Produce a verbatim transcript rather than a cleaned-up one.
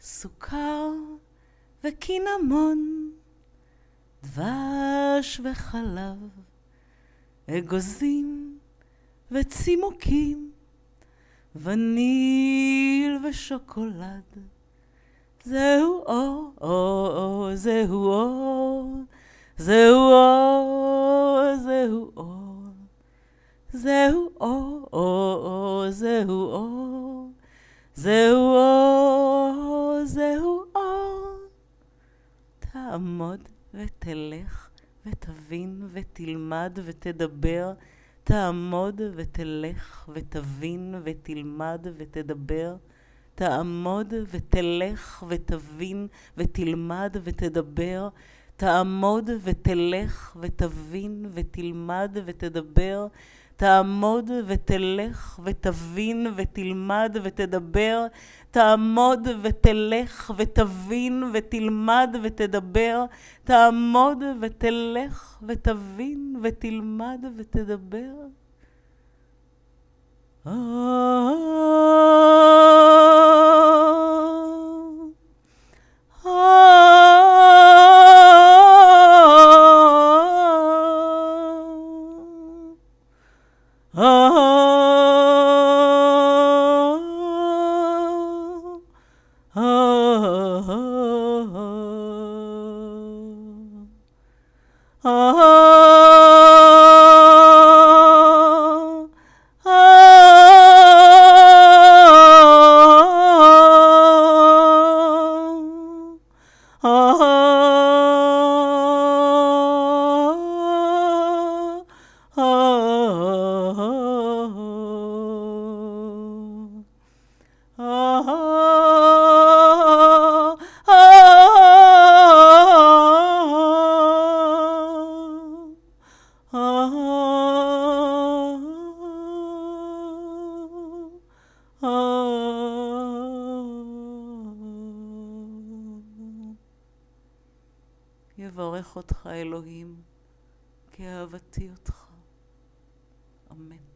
סוכר וקינמון, דבש וחלב, אגוזים וצימוקים, וניל ושוקולד. זהו אור, אור, אור, זהו אור, זהו אור, זהו אור, זהו אור, אור, אור, זהו אור, זהו אור, זהו אור. תעמוד ותלך ותבין ותלמד ותדבר, תעמוד ותלך ותבין ותלמד ותדבר, תעמוד ותלך ותבין ותלמד ותדבר, תעמוד ותלך ותבין ותלמד ותדבר, תעמוד ותלך ותבין ותלמד ותדבר, תעמוד ותלך ותבין ותלמד ותדבר, תעמוד ותלך ותבין ותלמד ותדבר. יברך אותך אלוהים כאהבתי אותך. אמן.